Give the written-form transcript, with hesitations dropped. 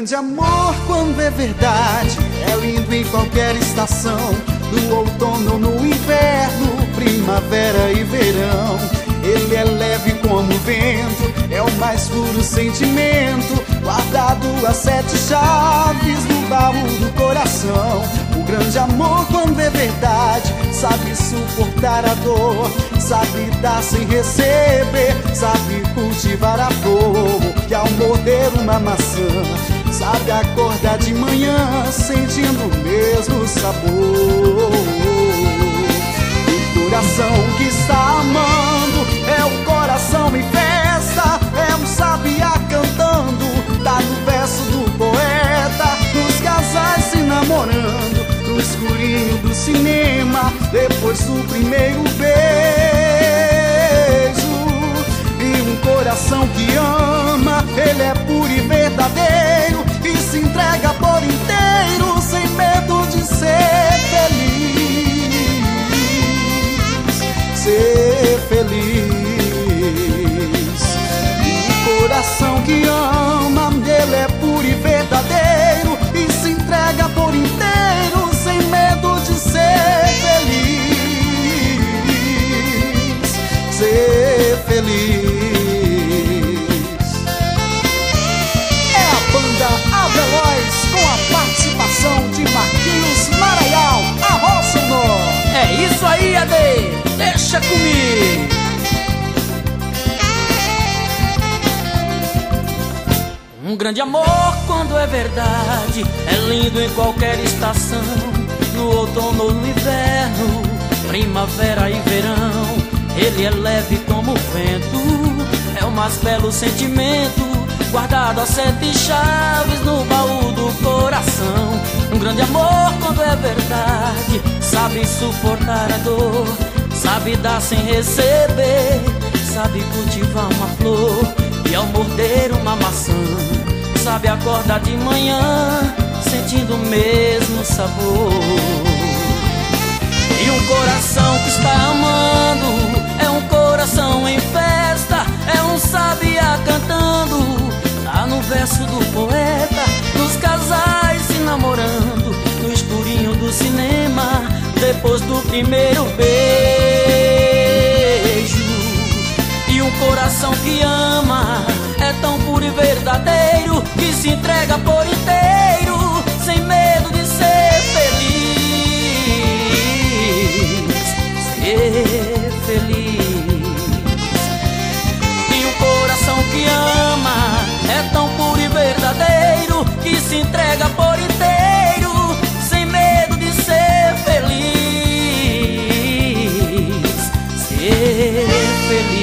grande amor, quando é verdade, é lindo em qualquer estação, no outono ou no inverno, primavera e verão. Ele é leve como o vento, é o mais puro sentimento, guardado a 7 chaves no baú do coração. O grande amor, quando é verdade, sabe suportar a dor, sabe dar sem receber, sabe cultivar a flor, que ao morder uma maçã, sabe acordar de manhã sentindo o mesmo sabor. O coração que está amando é o coração em festa, é um sabiá cantando, tá no verso do poeta, nos casais se namorando, no escurinho do cinema, depois do primeiro beijo. E um coração que ama, ele é puro e verdadeiro, e se entrega por inteiro, sem medo de ser feliz. Ser feliz. Um coração que ama, ele é puro e verdadeiro, e se entrega por inteiro, sem medo de ser feliz. Ser feliz. É a banda Aveloz com a participação de Marquinhos Maraial, a roça no. É isso aí, Ade, deixa comigo. Um grande amor, quando é verdade, é lindo em qualquer estação, no outono ou no inverno, primavera e verão. Ele é leve como o vento, é o mais belo sentimento, guardado a 7 chaves no baú do coração. Um grande amor, quando é verdade, sabe suportar a dor, sabe dar sem receber, sabe cultivar uma flor, e ao morder uma maçã, sabe acordar de manhã sentindo o mesmo sabor. E um coração que está amando é um coração em festa, é um sabiá cantando, tá no verso do poeta, nos casais se namorando, no escurinho do cinema, depois do primeiro beijo. E um coração que ama é tão puro e verdadeiro, que se entrega por inteiro, sem medo de ser feliz. Ser feliz. E um coração que ama é tão puro e verdadeiro, que se entrega por inteiro, sem medo de ser feliz. Ser feliz.